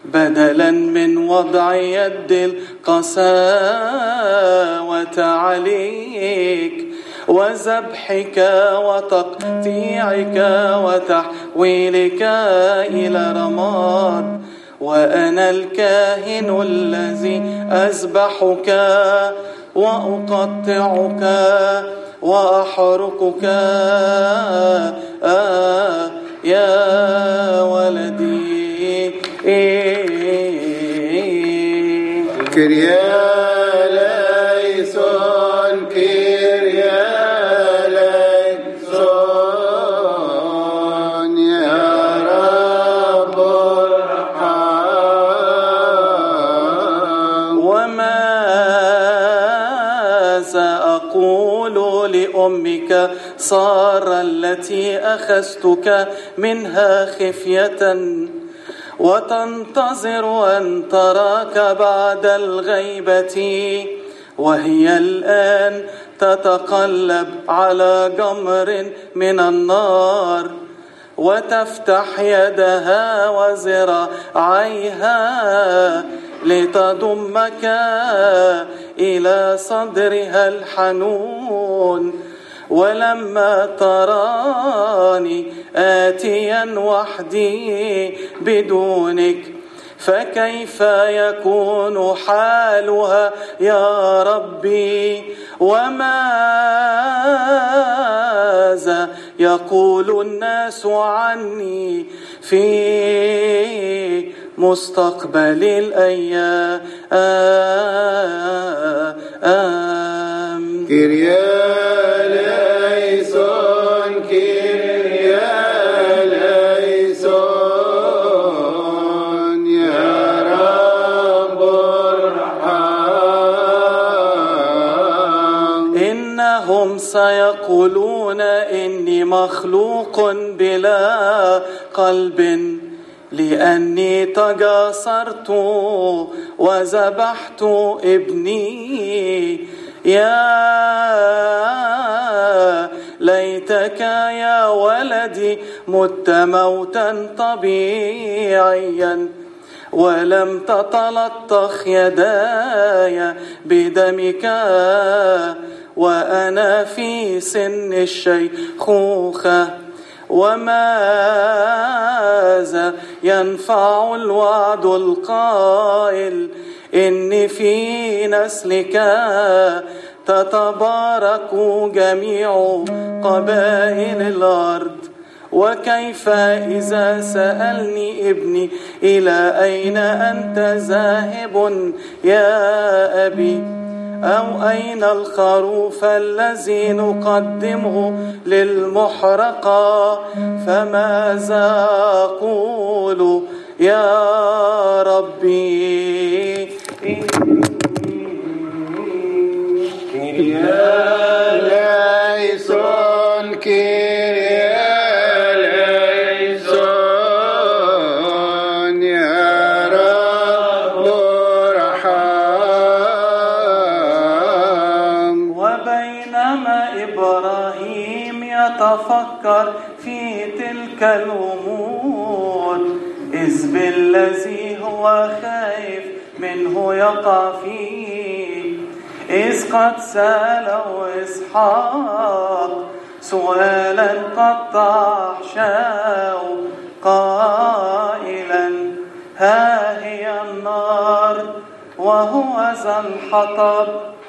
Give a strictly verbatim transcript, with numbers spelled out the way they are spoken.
بدلا من وضع يد القساوة عليك وذبحك وتقطيعك وتحويلك إلى رماد، وأنا الكاهن الذي أذبحك وأقطعك وأحرقك آه يا ولدي. كريا ليسون كريا ليسون يا رب ارحم. وماذا أقول لأمك سارة التي أخذتك منها خفية وتنتظر أن تراك بعد الغيبة، وهي الآن تتقلب على جمر من النار، وتفتح يدها وذراعيها لتضمك إلى صدرها الحنون. ولما تراني آتيا وحدي بدونك فكيف يكون حالها يا ربي؟ وماذا يقول الناس عني في مستقبل الأيام؟ كريا ليسون كريا ليسون يا رب ارحم. إنهم سيقولون إني مخلوق بلا قلب، لأني تجاسرت وذبحت ابني. يا ليتك يا ولدي مت موتا طبيعيا، ولم تتلطخ يداي بدمك وأنا في سن الشيخوخة. وماذا ينفع الوعد القائل إن في نسلك تتبارك جميع قبائل الأرض؟ وكيف إذا سألني ابني إلى أين أنت ذاهب يا أبي؟ أو أين الخروف الذي نقدمه للمحرقة؟ فماذا أقول يا ربي؟ كريا ليسون كريا ليسون يا رب ارحم. وبينما إبراهيم يتفكر في تلك الأمور، إذ بالذي هو خايف منه يقع فيه، إذ قد سأله إسحاق سؤالا قد تحشاه قائلا: ها هي النار وهو ذا الحطب،